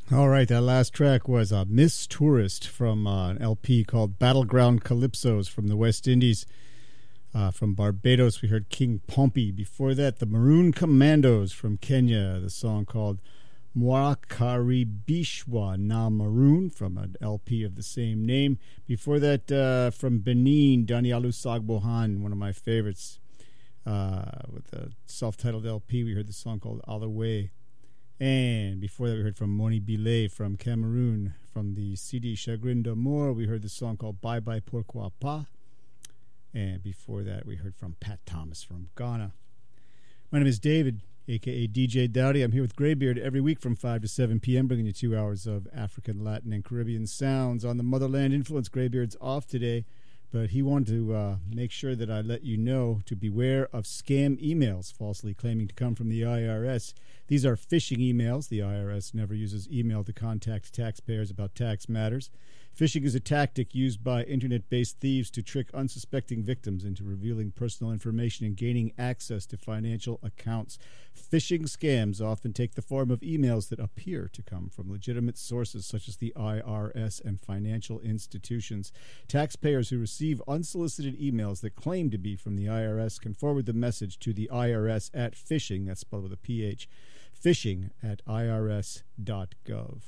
All right, that last track was Miss Tourist from an LP called Battleground Calypsos from the West Indies. From Barbados, we heard King Pompey. Before that, the Maroon Commandos from Kenya, the song called Mwakaribishwa na Maroon from an LP of the same name. Before that, from Benin, Danielu Sagbohan, one of my favorites. With a self-titled LP, we heard the song called Alawe. And before that, we heard from Moni Bile from Cameroon. From the CD Chagrin d'Amour, we heard the song called Bye Bye Pourquoi Pas. And before that, we heard from Pat Thomas from Ghana. My name is David, a.k.a. DJ Dowdy. I'm here with Greybeard every week from 5 to 7 p.m., bringing you 2 hours of African, Latin, and Caribbean sounds on the Motherland Influence. Greybeard's off today, but he wanted to make sure that I let you know to beware of scam emails falsely claiming to come from the IRS. These are phishing emails. The IRS never uses email to contact taxpayers about tax matters. Phishing is a tactic used by internet-based thieves to trick unsuspecting victims into revealing personal information and gaining access to financial accounts. Phishing scams often take the form of emails that appear to come from legitimate sources such as the IRS and financial institutions. Taxpayers who receive unsolicited emails that claim to be from the IRS can forward the message to the IRS at phishing, that's spelled with a PH, phishing at irs.gov.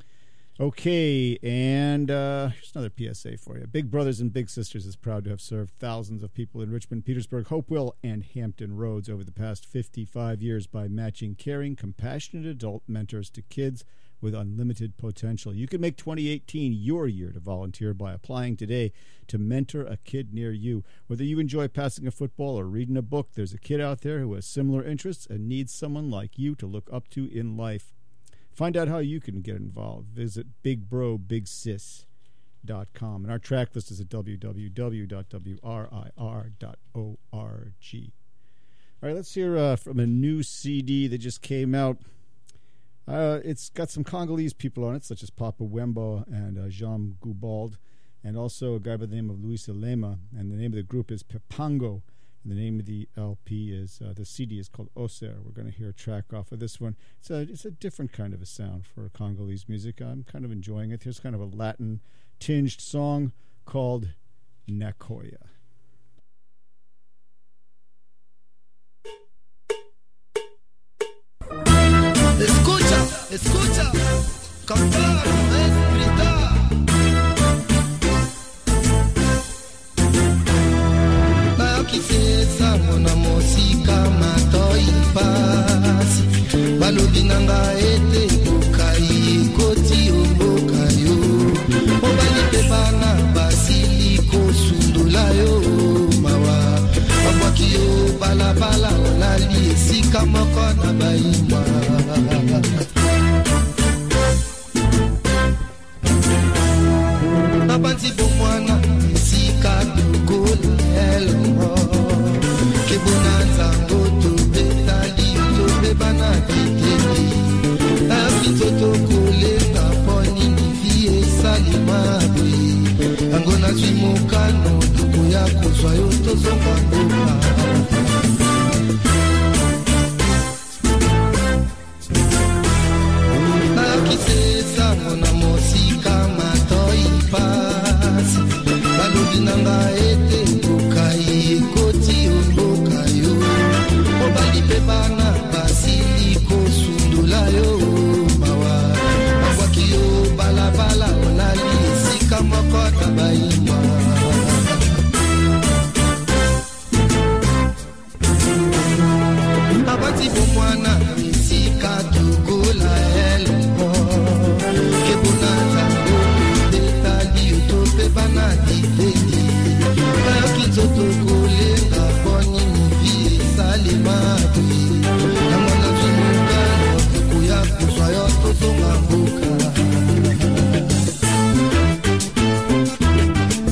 Okay, and here's another PSA for you. Big Brothers and Big Sisters is proud to have served thousands of people in Richmond, Petersburg, Hopewell, and Hampton Roads over the past 55 years by matching caring, compassionate adult mentors to kids with unlimited potential. You can make 2018 your year to volunteer by applying today to mentor a kid near you. Whether you enjoy passing a football or reading a book, there's a kid out there who has similar interests and needs someone like you to look up to in life. Find out how you can get involved. Visit BigBroBigSis.com. And our track list is at www.wrir.org. All right, let's hear from a new CD that just came out. It's got some Congolese people on it, such as Papa Wemba and Jean Goubald, and also a guy by the name of Luis Elema. And the name of the group is Pepango. And the name of the LP is, the CD is called Oser. We're going to hear a track off of this one. It's a different kind of a sound for Congolese music. I'm kind of enjoying it. Here's kind of a Latin-tinged song called Nakoya. Escucha, escucha, cantar es gritar. Akisesa mona mosika matoi pasi balobi nanga ete bukai koti ombokayo obali pepana basiliko sundula yo mawa babaki yo balabala olali esika moko na baima nabanzi bomwana esika dugola elmo ke bonanza ngoto betali to bebana kiteli abitoto kolenga poni ni vie salimabri angona zwimokano duko ya kozwa yo tozonga ngoka akisesa mona mosika matoi pasi balobi nanga ete bukai koti ombokayo obali pepana basiliko sundula yo mawa abwaki yo balabala olali esika moko na baima abati bomwana esika tukola elmo kebonata betali utope banati tedi bakizoto kolenga poni vie salimabri amona zumuka kuya kuswayo tozonga mboka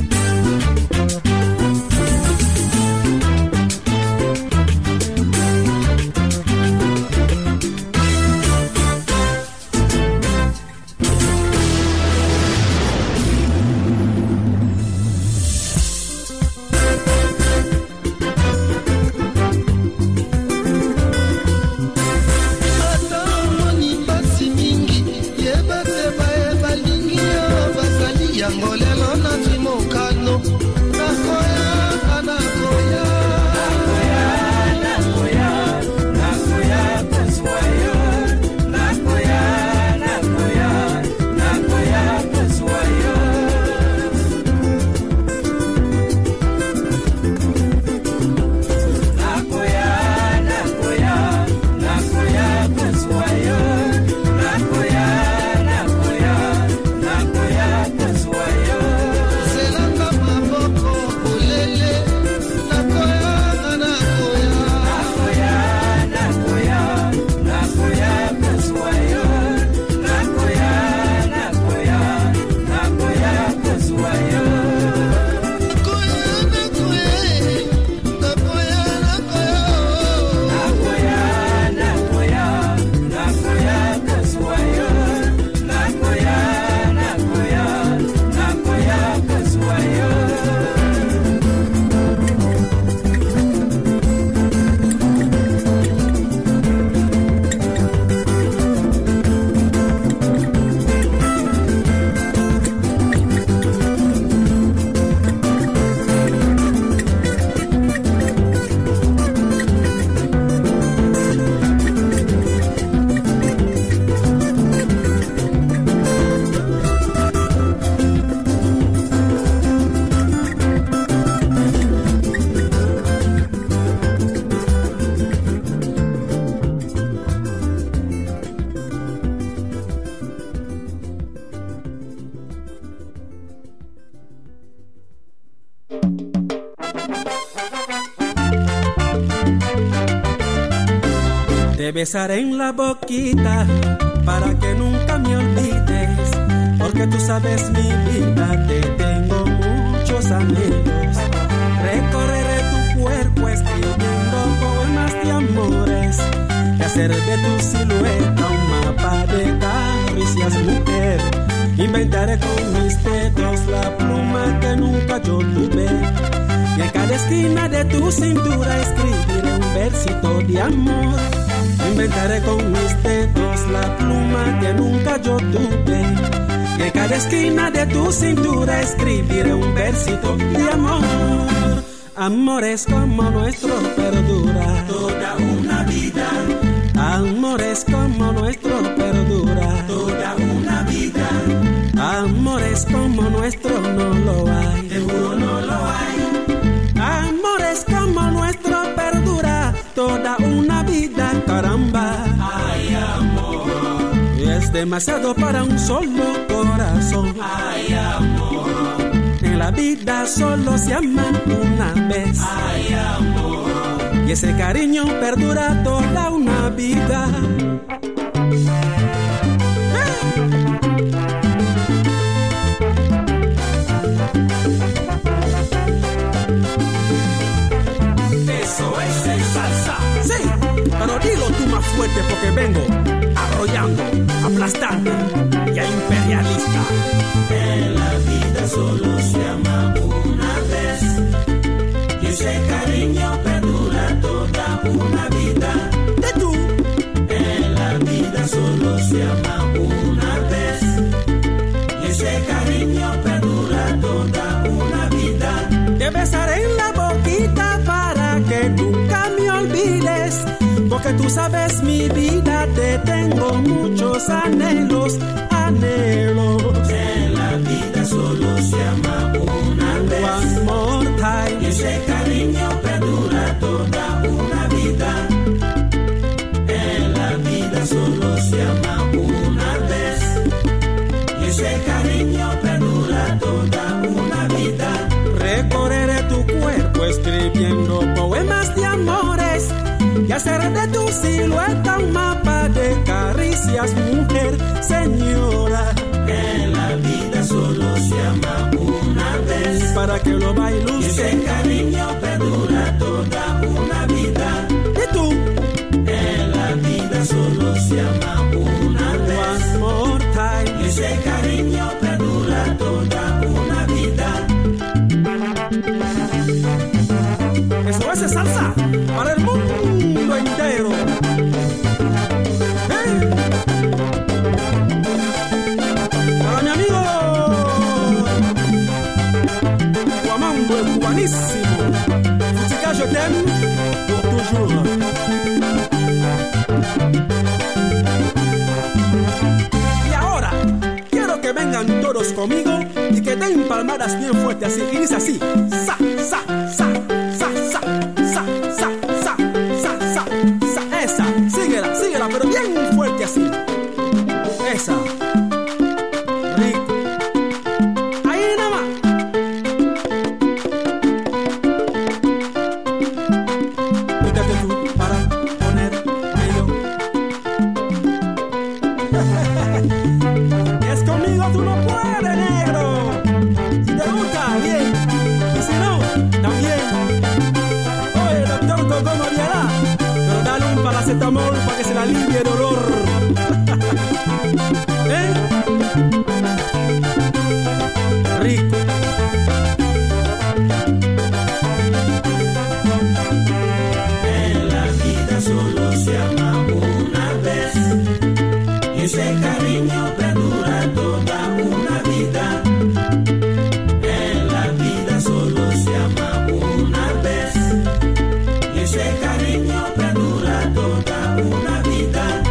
Te besaré en la boquita para que nunca me olvides, porque tú sabes mi vida, te tengo muchos anhelos. Recorreré tu cuerpo escribiendo poemas de amores y hacer de tu silueta un mapa de caricias, mujer. Inventaré con mis dedos la pluma que nunca yo tuve, y en cada esquina de tu cintura escribiré un versito de amor. Inventaré con mis dedos la pluma que nunca yo tuve, y en cada esquina de tu cintura escribiré un versito de amor. Amores como nuestro perdura toda una vida. Amores como nuestro perdura toda una vida. Amores como nuestro no lo hay, seguro no lo hay. Amores como nuestro perdura toda una vida, caramba. Ay, amor, es demasiado para un solo corazón. Ay, amor, en la vida solo se aman una vez. Ay, amor, y ese cariño perdura toda una vida. Eso es el salsa. Sí, pero dilo tú más fuerte porque vengo arrollando, aplastando y a imperialista. En la vida solo se ama una vez, y ese cariño perdura toda una vida. De tú. En la vida solo se ama una vez, y ese cariño perdura toda una vida. Te besaré en la boquita para que nunca me olvides, porque tú sabes mi vida, te tengo muchos anhelos, anhelos. En la vida solo se ama una vez. One more time. Y ese cariño perdura toda una vida. En la vida solo se ama una vez, y ese cariño perdura toda una vida. Recorreré tu cuerpo escribiendo poemas de amores y hacer de tu silueta un mapa de caricias, mujer, señora. En la vida solo se ama una vez, para que lo baile usted. Y ese cariño perdura toda una vida. ¿Y tú? En la vida solo se ama una vez. One more time. Y ese cariño perdura toda una vida. Eso es salsa para el mundo entero. ¡Hey! Para mi amigo Guamambo, el cubanísimo. Fuchica, je t'aime pour toujours. Y ahora quiero que vengan todos conmigo y que den palmadas bien fuertes así. Y dice así: sa, sa, sa, sa, sa, sa, sa, sa, sa, sa, sa. Esa, síguela, síguela, pero bien fuerte así. Esa. Rico. Ahí nada más. Fíjate tú para ponerme yo. Es conmigo tú no puedes, negro. Si te gusta, bien. Y si no, también. Oye, doctor Coco no llegará, pero dale un paracetamol para que se le alivie el dolor. ¿Eh? Rico. En la vida solo se ama una vez, y ese cariño perdura toda una vida. En la vida solo se ama una vez, y ese cariño perdura toda una vida.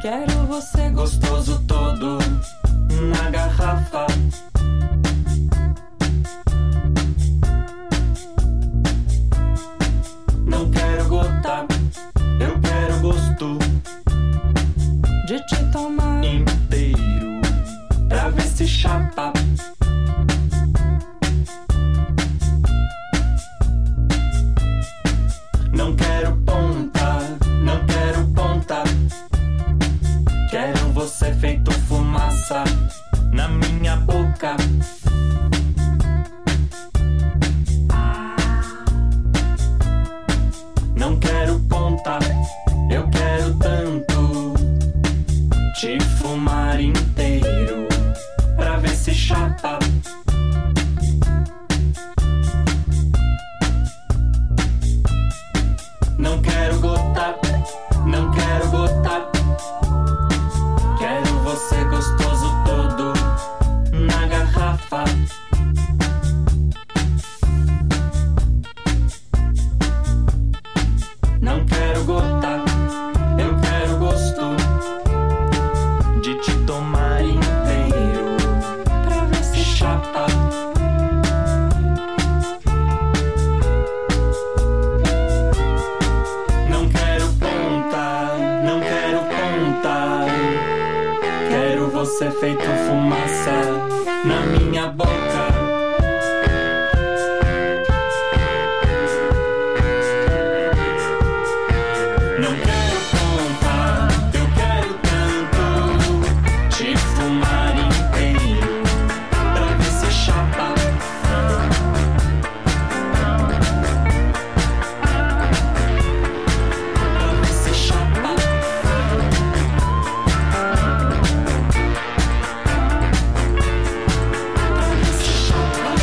Quero você gostoso todo na garrafa. Não quero gota, eu quero gosto de te tomar inteiro pra ver se chapa. Não quero ponta, não quero ponta. Quero você feito fumaça na minha boca. Não quero ponta, eu quero tanto te fumar inteiro pra ver se chapa. Não quero gota, não quero gota. Quero você gostoso todo na garrafa. Não quero gota, eu quero gosto de te tomar inteiro pra ver se chapa. Não quero ponta, não quero ponta. Quero você feito fumaça na minha boca. Não quero ponta, eu quero tanto te fumar inteiro pra ver se chapa. Pra ver se chapa. Pra ver se chapa.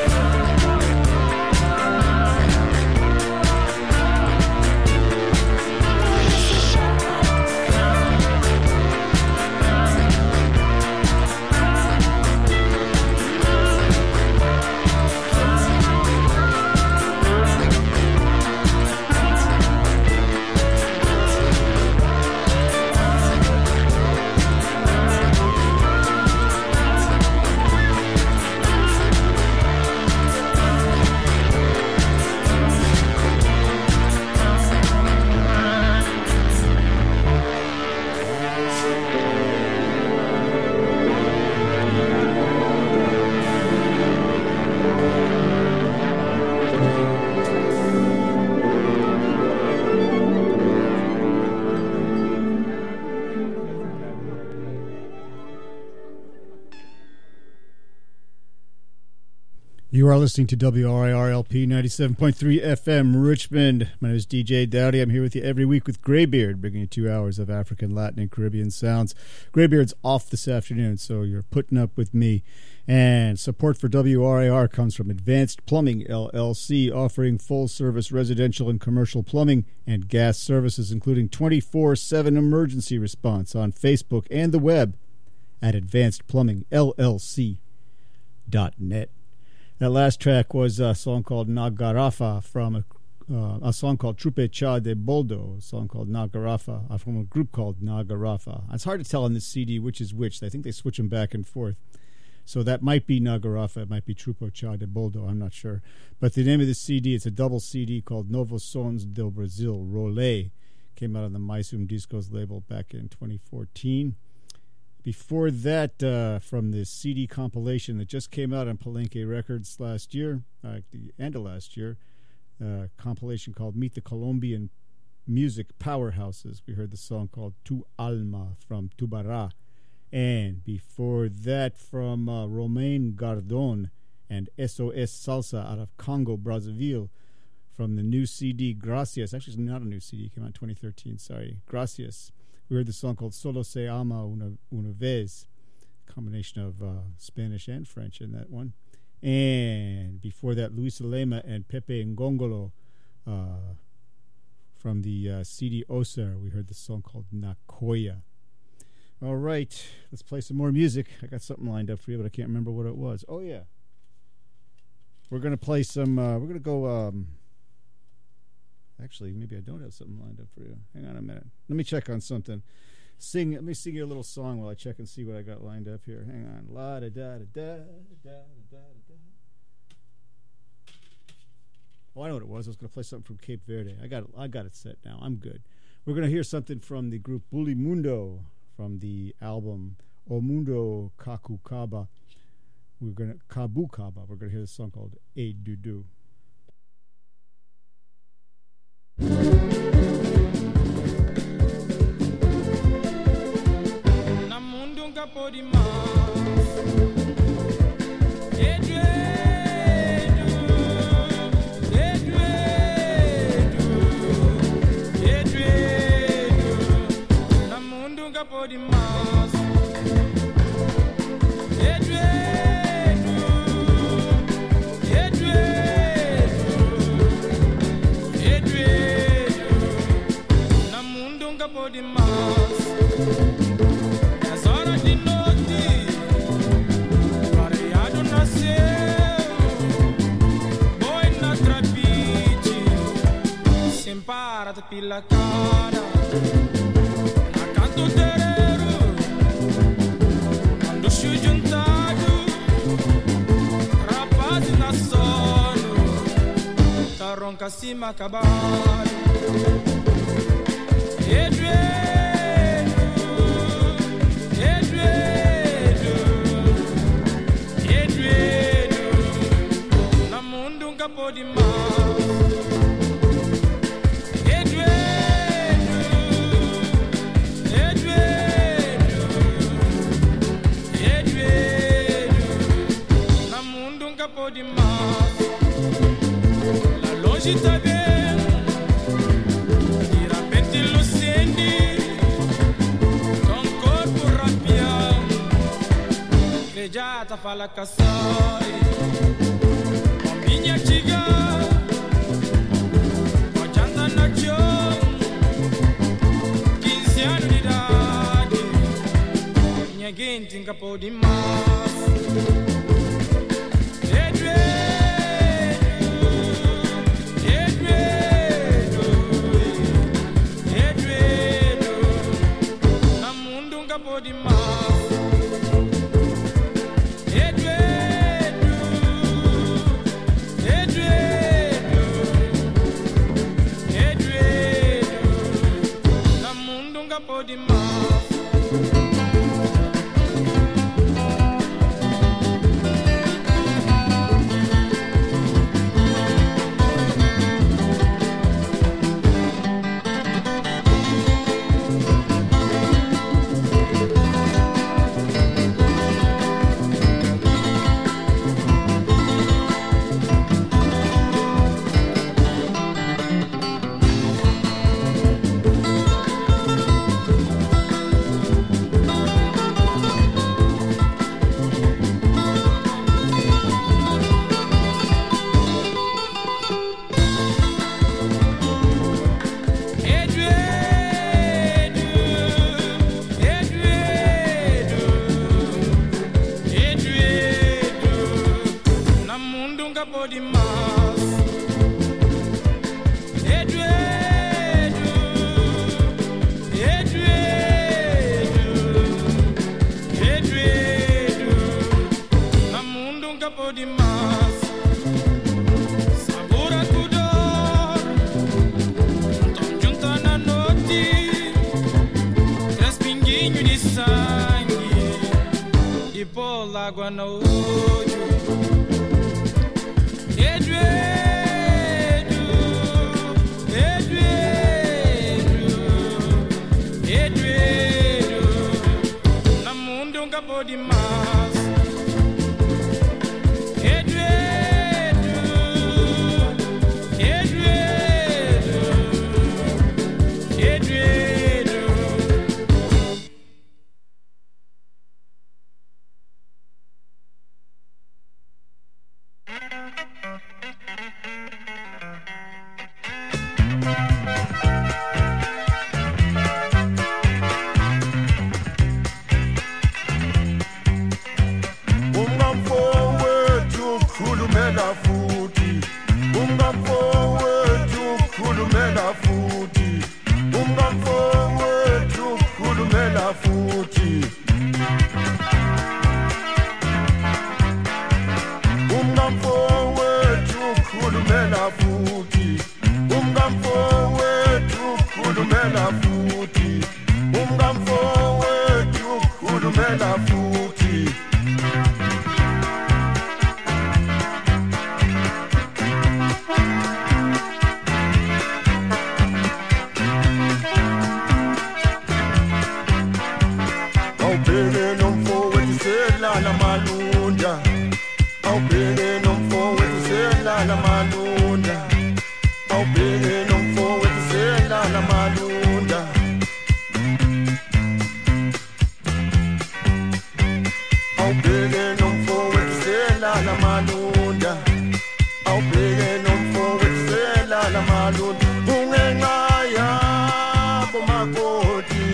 You are listening to WRIR-LP 97.3 FM Richmond. My name is DJ Dowdy. I'm here with you every week with Greybeard, bringing you 2 hours of African, Latin, and Caribbean sounds. Greybeard's off this afternoon, so you're putting up with me. And support for WRIR comes from Advanced Plumbing, LLC, offering full-service residential and commercial plumbing and gas services, including 24/7 emergency response on Facebook and the web at advancedplumbingllc.net. That last track was a song called Nagarafa from a song called Trupe Cha de Boldo, a song called Nagarafa from a group called Nagarafa. It's hard to tell on this CD which is which. I think they switch them back and forth. So that might be Nagarafa, it might be Trupe Cha de Boldo, I'm not sure. But the name of this CD, it's a double CD called Novos Sons do Brasil, Rolê. Came out on the Maisum Discos label back in 2014. Before that, from the CD compilation that just came out on Palenque Records last year, the end of last year, compilation called Meet the Colombian Music Powerhouses. We heard the song called Tu Alma from Tubará. And before that, from Romain Gardon and SOS Salsa out of Congo, Brazzaville, from the new CD, Gracias. Actually, it's not a new CD. It came out in 2013, sorry. Gracias. We heard the song called Solo Se Ama Una Vez, combination of Spanish and French in that one. And before that, Luis Lema and Pepe Ngongolo from the CD Oser. We heard the song called Nakoya. All right, let's play some more music. I got something lined up for you, but I can't remember what it was. Oh, yeah. We're going to play some, we're going to go, actually, maybe I don't have something lined up for you. Hang on a minute. Let me check on something. Let me sing you a little song while I check and see what I got lined up here. Hang on. La da da da da da da da. Oh, I know what it was. I was going to play something from Cape Verde. I got it set now. I'm good. We're going to hear something from the group Bully Mundo from the album O Mundo Kaku Kaba. Kabu Kaba. We're going to hear this song called A Dudu. Pela cara, a canto terreiro, quando se juntado, rapaz na sono, tá ronca cima acabado. Na mundo nunca pode mais. La longe tá bem, de repente lucente, com corpo rapião, crejata fala caçai, com minha tiga, com janta na chão, 15 anos de idade, minha gente nunca pode mais. Água no olho, na mundo nunca pode mais. khulumela futhi umngamfowethu khulumela futhi umngamfowethu khulumela futhi umngamfowethu khulumela futhi awubheke nomfowethu selala malunda awubheke nomfowethu selala malunda awubheke nomfowethu selala malunda awubheke nomfowethu selala malunda awubheke nomfowethu selala malunda ungenqaya komakoti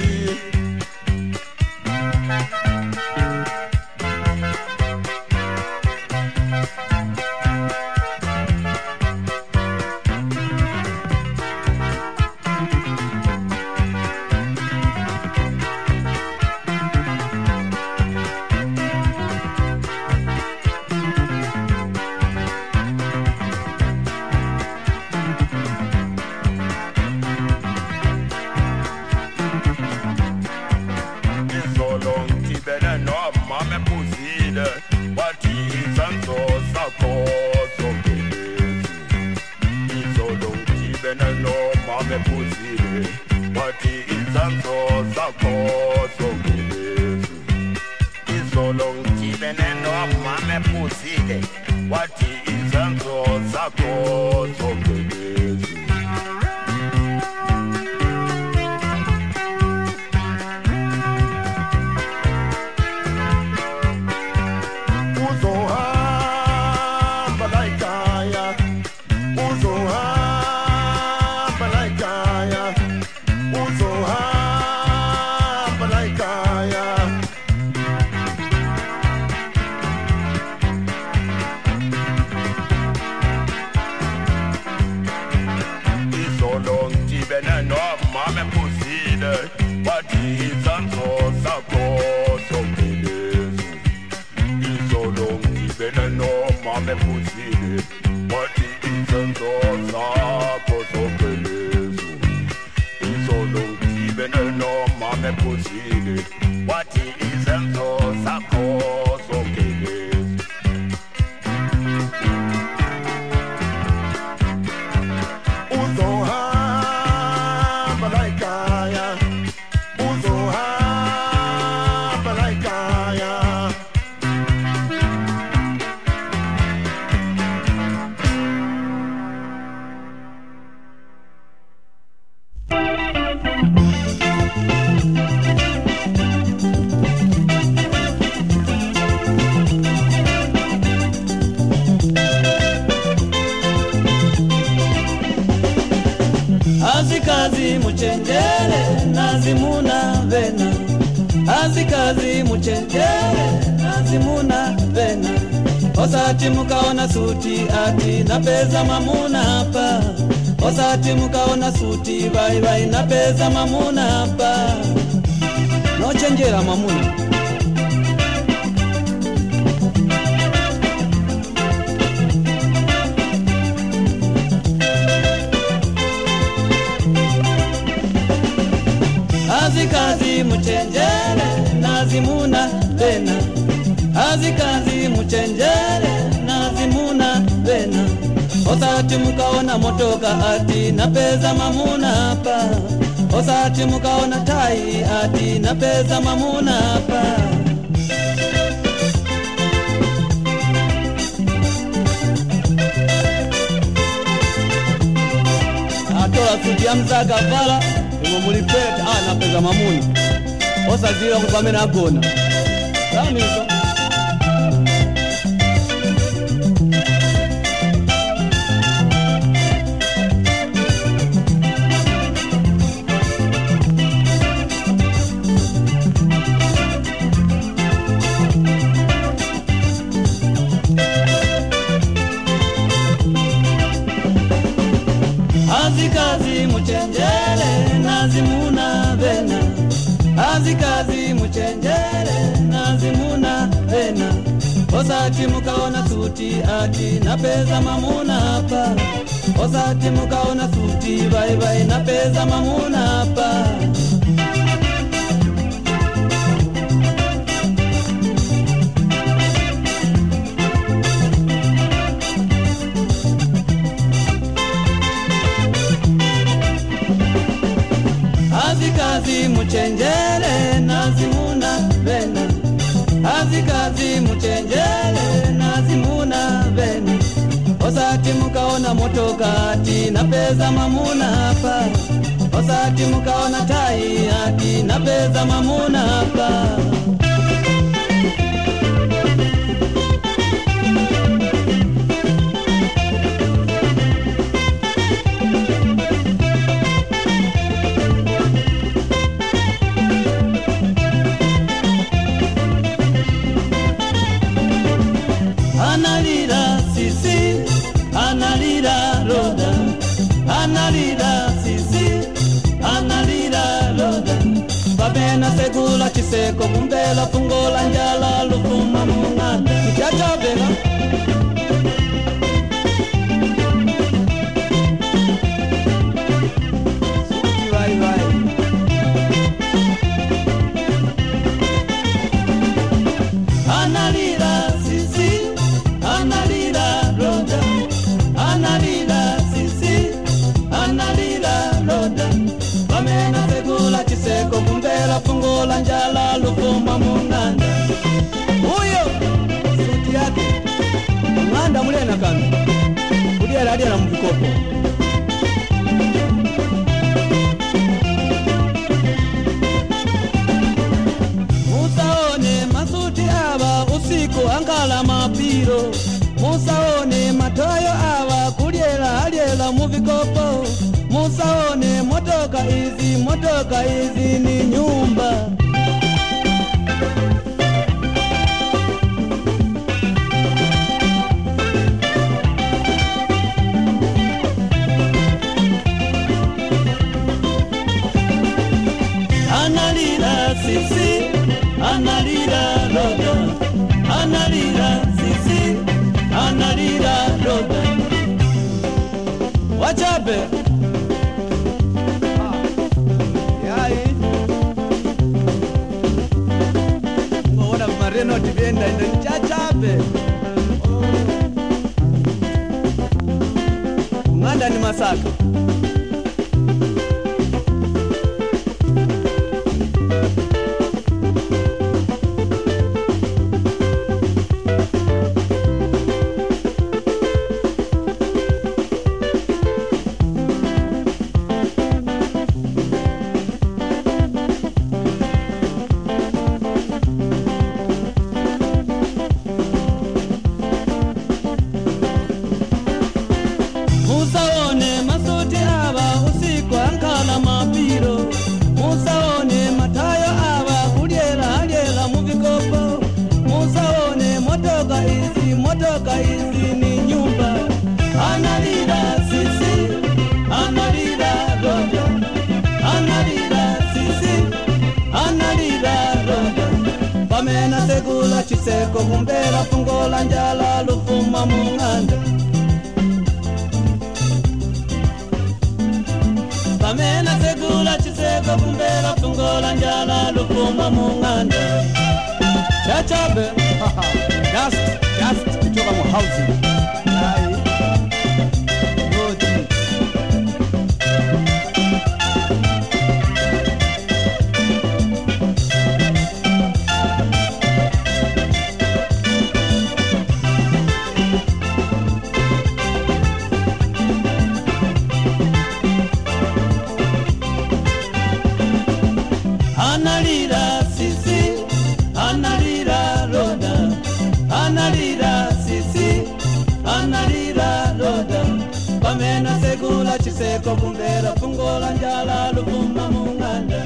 Azikazi muchenjere nazimuna vena Azikazi muchenjere nazimuna vena Osati mukaona suti ati napeza mamuna hapa Osati mukaona suti vai vai napeza mamuna hapa No chenjera mamuna Azikazi muchenjere nazimuna vena Azikazi muchenjere nazimuna vena Osati mukaona motoka ati napeza mamuna hapa Osati mukaona tai ati napeza mamuna hapa Atola suti ya mzaka vala mulipeta napeza mamuna osazira kupamena agona samiso Azikazi muchenjere nazimuna vena Azikazi azikazi muchenjere nazimuna vena osati mukaona suti ati napeza mamuna hapa osati mukaona suti bye bye napeza mamuna hapa azikazi muchenjere nazimuna vena azikazi muchenjere nazimuna vena osati mukaona motoka ati napeza mamuna hapa osati mukaona tai ati napeza mamuna hapa analira sisi analira roda analira sisi analira roda babena segula chiseko kumbela fungola njala lufuma munganda kichachabela vai vai analira sisi analira roda analira sisi analira roda bamena segula chiseko kumbela fungola njala lufuma munganda huyo suti yake munganda mulena kami kudiela adiela mvikopo musaone masuti aba usiku angala mapiro musaone matoyo aba kuliela muvikopo musaone motoka izi ni nyumba analira sisi analira roda analira sisi analira roda wachabe yai ngona mareno tibenda ndo chachabe nganda ni Masaka musaone masuti aba usiku ankala mapiro musaone matayo aba kuliela muvikopo musaone motoka izi ni nyumba analira sisi analira roda analira sisi analira roda pamena segula chiseko kumbela fungola njala lufuma munganda pamena segula chiseko kumbela fungola njala lufuma munganda chachabe just kutoka mu housing ai roti analira sisi analira roda analira sisi analira roda pamena segula chiseko kumbela fungola njala lufuma munganda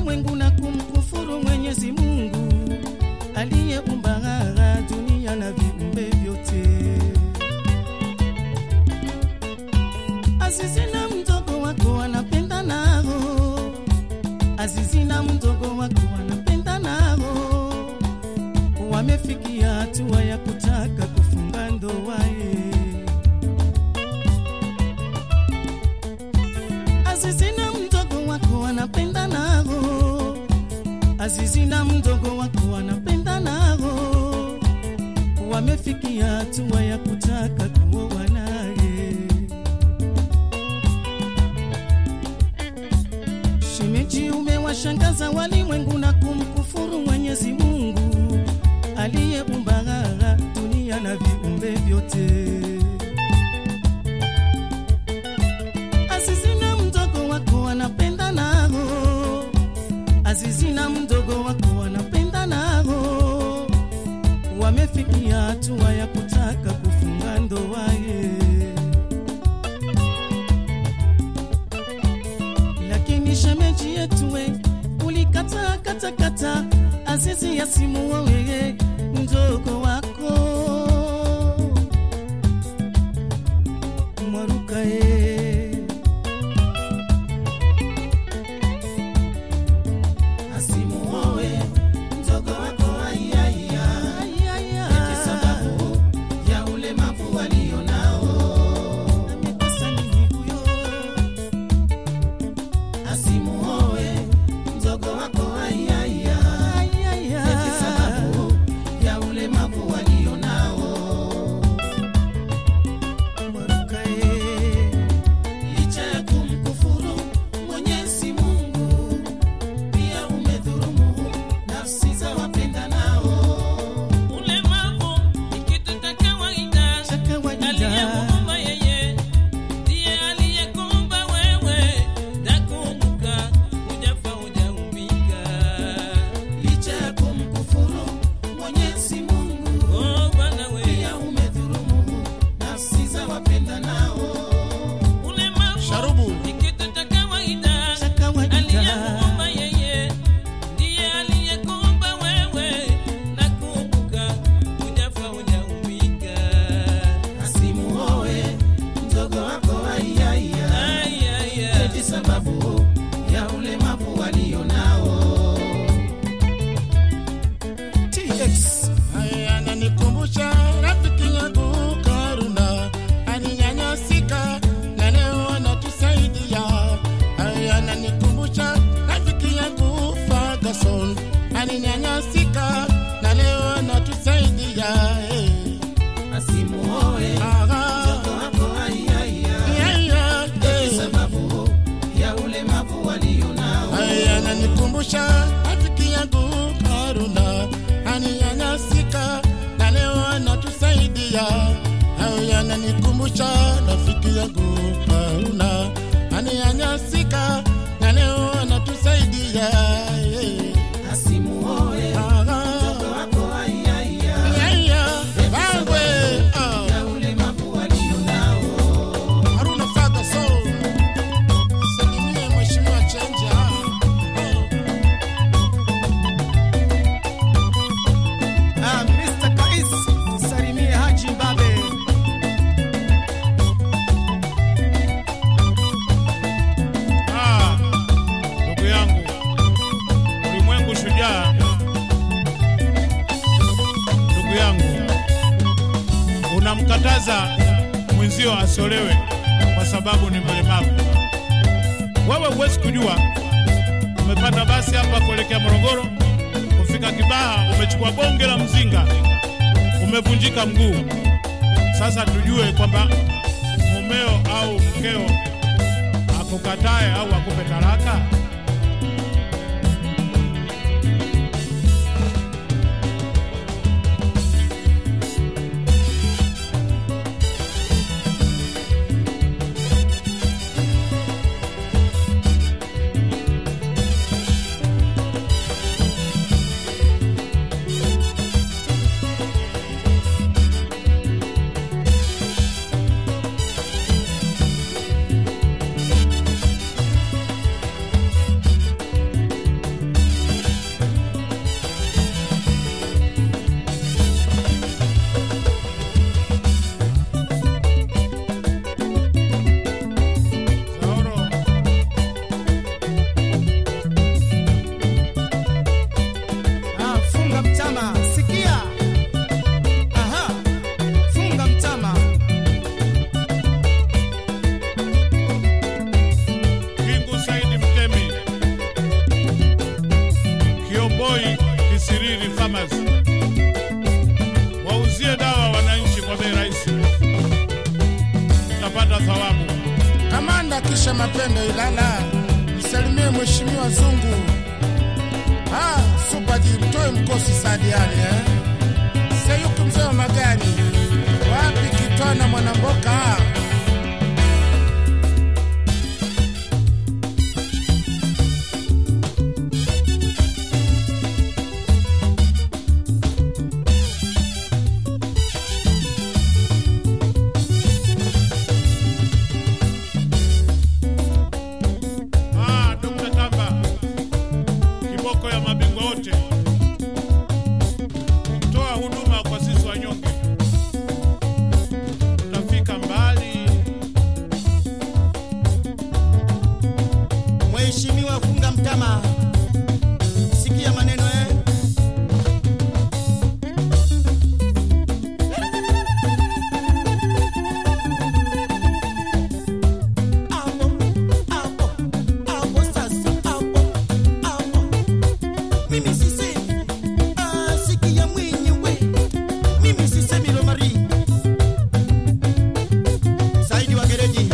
walimwengu na kumkufuru Mwenyezi Mungu aliyeumba dunia na viumbe vyote. Azizi na mdogo wako anapenda nao, Azizi na mdogo wako anapenda nao, wamefikia hatua ya kutaka kufunga ndoa. Azizi na mdogo wako anapenda nao, Azizi na mdogo wako anapenda nao, wamefikia hatua ya kutaka kuoa naye. Shemeji umewashangaza walimwengu na kumkufuru Mwenyezi Mungu aliyeumba dunia na viumbe vyote. Azizi na mdogo wako anapenda nao, Azizi na mdogo wako anapenda nao, wamefikia hatua ya kutaka kufunga ndoa. Lakini shemeji yetu ulikata kata Azizi yasimuoe wewe mdogo wako Mwaruka. Asimuoe mdogo wako eti sababu ya ulemavu walionao. Amekosa nini huyo? Asimuoe mdogo wako eti sababu ya ulemavu walionao. Mwaruka licha ya kumkufuru Mwenyezi Mungu, pia umedhulumu nafsi za wapenda nao. Ulemavu ni kitu cha kawaida. Aliyemuumba yeye ndiye aliyekuumba wewe. Nakumbuka hujafa hujaumbika. Licha ya kumkufuru Mwenyezi Mungu, Oh Bwana we, pia umedhulumu nafsi za wapenda nao. ulemavu ni kitu cha kawaida. Aliyemuumba yeye ndiye aliyekuumba wewe. Nakumbuka hujafa hujaumbika. Asimuoe mdogo wako eti sababu ya ulemavu walionao. TX Ananikumbusha rafiki yangu Karuna, alinyanyasika na leo anatusaidia. Ananikumbusha rafiki yangu Ferguson, alinyanyasika na leo anatusaidia. asimuoe mdogo wako eti sababu ya ulemavu walionao. Ananikumbusha rafiki yangu Karuna, alinyanyasika na leo anatusaidia. Ananikumbusha rafiki yangu Karuna, alinyanyasika na leo anatusaidia. Asimuoe mdogo wako ya ulemavu walionao. Haruna Ferguson, salimie mheshimiwa Chenja. Mr. Kais, salimie Haji Mbabe. Ndugu yangu, ulimwengu shujaa. Ndugu yangu, unamkataza mwenzio asiolewe kwa sababu ni mlemavu. Wewe huwezi kujua, umepata basi hapa kuelekea Morogoro, kufika Kibaha umechukua bonge la mzinga, umevunjika mguu. Sasa tujue kwamba mumeo au mkeo akukatae au akupe talaka. Kilifi Farmers. Wauzie dawa wananchi kwa bei rahisi. Utapata thawabu. Kamanda kisha Mapendo Ilala, nisalimie Mheshimiwa Zungu. Super G, mtoe mkosi Sadiani Sayuki mzee wa magari. Wapi Kitwana Mwanamboka? Dr. Kamba, kiboko ya mabingwa wote. Toa huduma kwa sisi wanyonge. Tutafika mbali. Mheshimiwa Funga Mtama, sikia maneno mimi sisemi, sikia mwenyewe, mimi sisemi Romari. Saidi wa gereji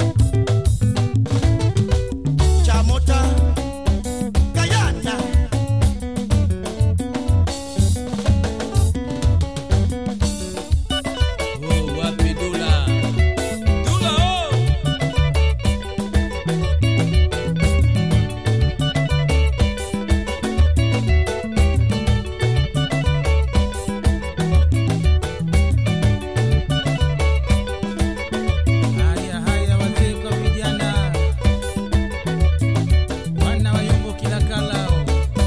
Chamota Kayana. Wapi Dula? Dula Haya wazee kwa vijana, wana wa Yombo kila kalao,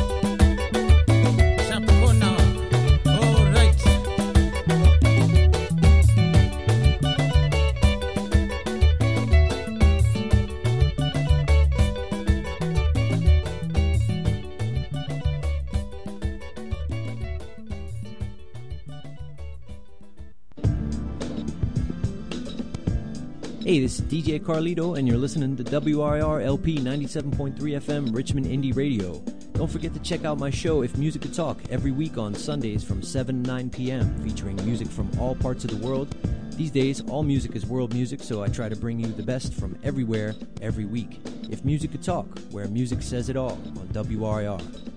Shapkona. All right. Hey, this is DJ Carlito, and you're listening to WRIR LP 97.3 FM Richmond Indie Radio. Don't forget to check out my show, If Music Could Talk, every week on Sundays from 7 to 9 p.m., featuring music from all parts of the world. These days, all music is world music, so I try to bring you the best from everywhere, every week. If Music Could Talk, where music says it all, on WRIR.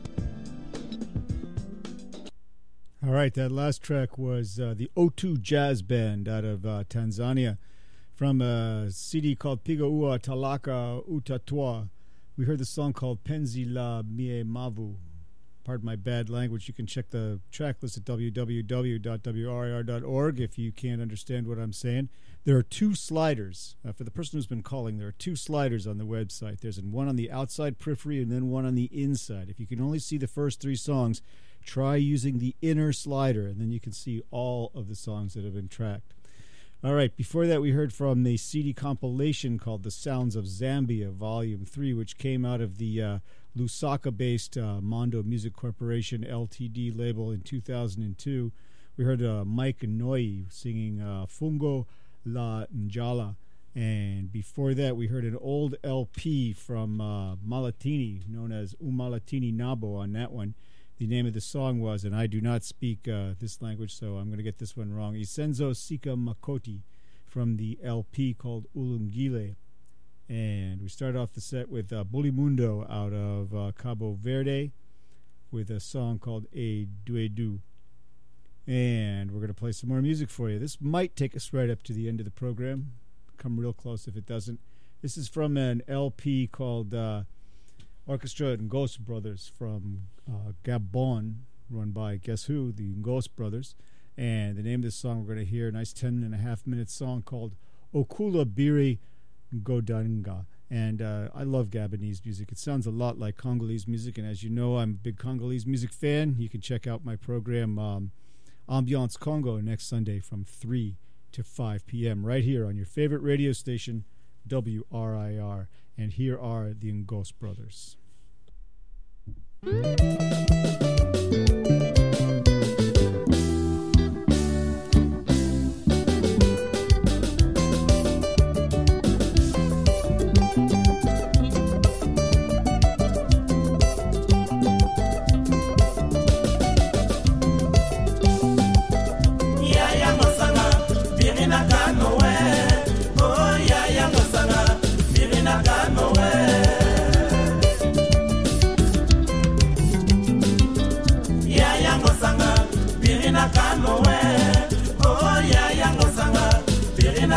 All right, that last track was the O2 Jazz Band out of Tanzania from a CD called Piga Ua Talaka Utatwa. We heard the song called Penzi la Mie Mavu. Pardon my bad language. You can check the track list at www.wrir.org if you can't understand what I'm saying. There are two sliders. For the person who's been calling, there are two sliders on the website. There's one on the outside periphery and then one on the inside. If you can only see the first three songs, try using the inner slider, and then you can see all of the songs that have been tracked. All right, before that we heard from the CD compilation called The Sounds of Zambia, Volume 3, which came out of the Lusaka-based Mondo Music Corporation Ltd label in 2002. We heard Mike Noi singing Fungo La Njala. And before that, we heard an old LP from Malatini, known as Umalatini Nabo on that one. The name of the song was, and I do not speak this language, so I'm going to get this one wrong, Isenzo Sika Makoti, from the LP called Ulungile. And we start off the set with Bulimundo out of Cabo Verde with a song called E Duedu. And we're going to play some more music for you. This might take us right up to the end of the program. Come real close if it doesn't. This is from an LP called Orchestra and Ngos Brothers from Gabon, run by, guess who? The Ngos Brothers. And the name of this song we're going to hear, a nice 10.5-minute song called Okula Biri Godanga. And I love Gabonese music. It sounds a lot like Congolese music, and as you know, I'm a big Congolese music fan. You can check out my program Ambiance Congo next Sunday from 3 to 5 p.m. right here on your favorite radio station, WRIR. And here are the Ngos Brothers.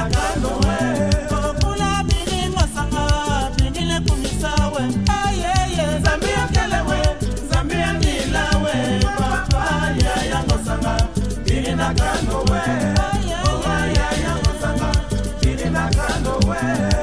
kano we okula bilingo sanga bingile kumisawe ayeye zambia kelewe zambia nilawe papa ya yango sanga bilina kano we ya yango sanga bilina kano we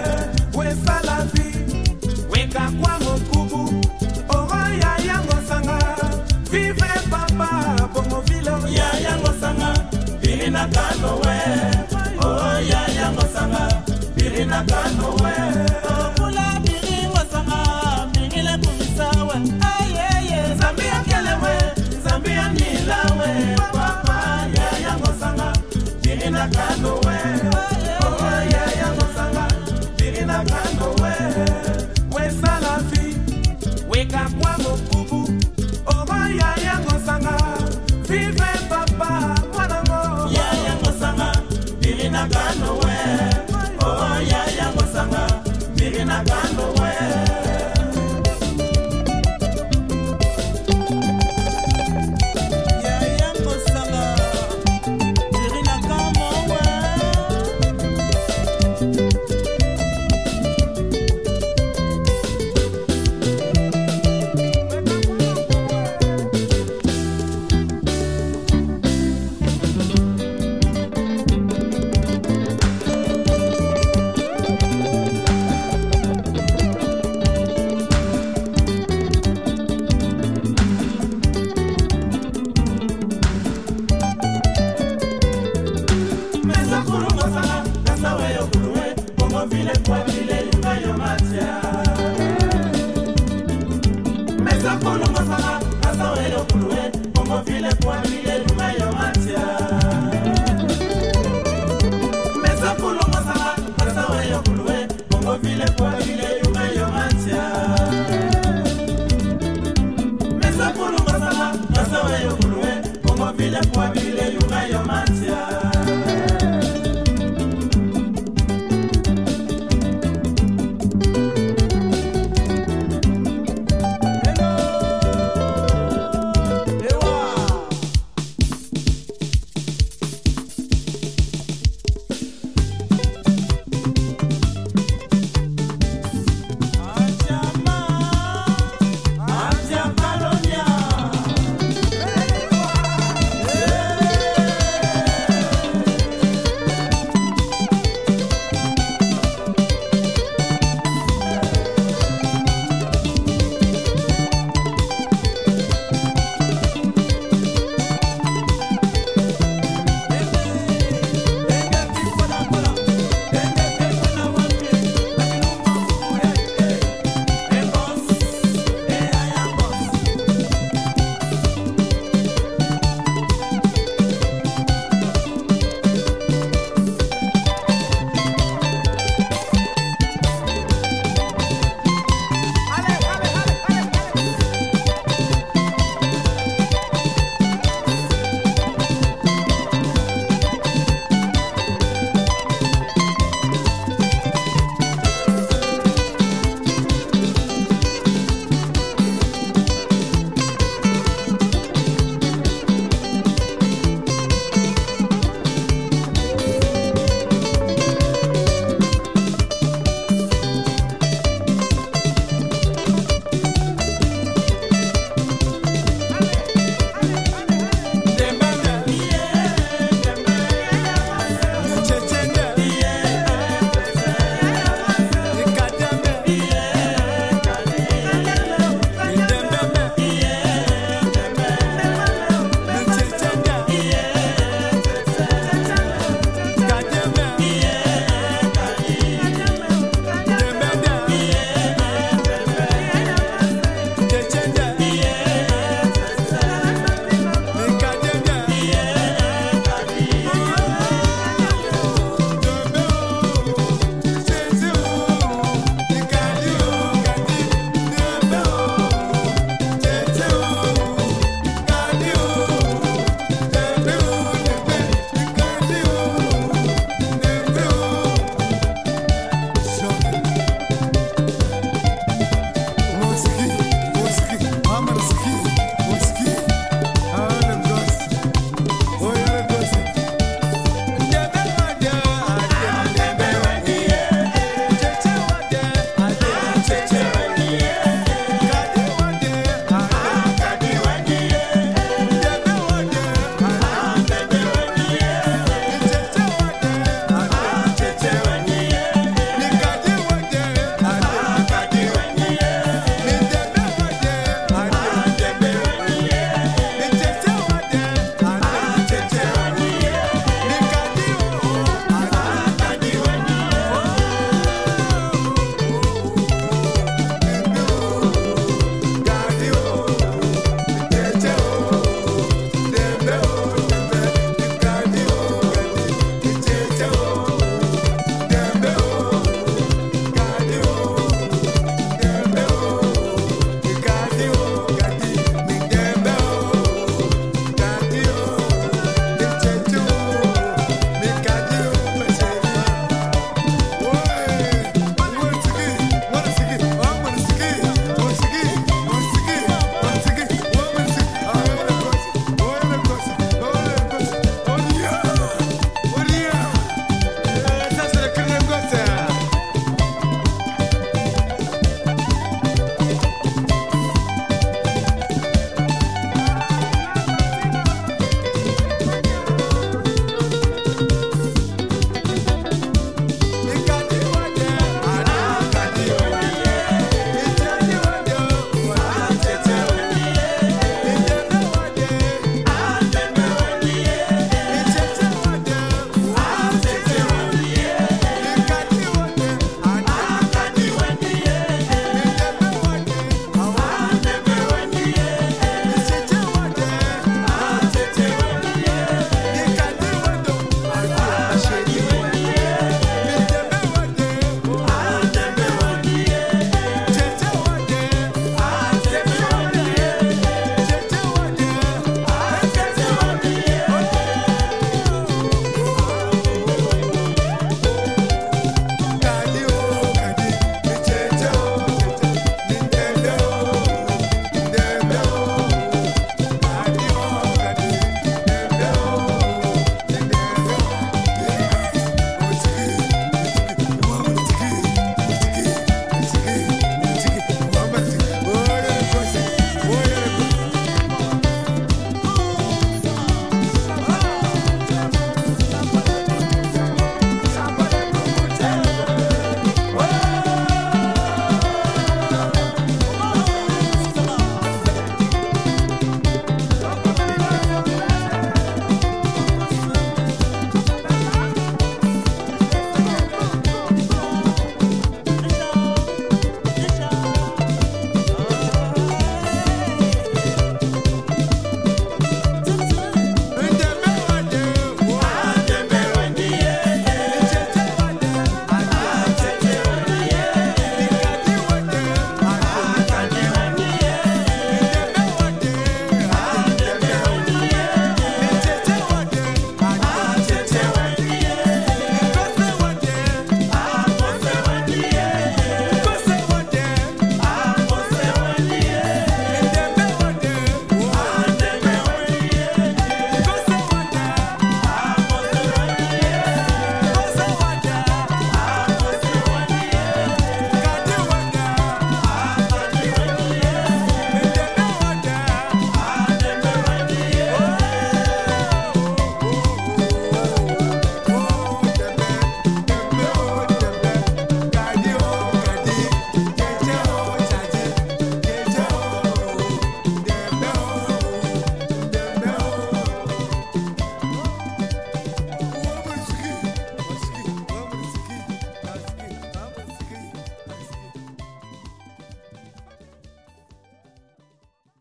salafi weka kwa mokubu oro ya yango sanga vive papa bongo vilo ya yango sanga bilina kano we oh ya yango sanga bilina kano we okula bilingo sanga bingile kumisawe ayeye zambia kelewe zambia nilawe papa ya yango sanga bilina kano we oh ya yango sanga bilina kano we salafi weka kwa mokubu oro ya yango sanga vive papa mwanango ya yango sanga bilina kano we oh ya yango sanga bilina kano we Mesa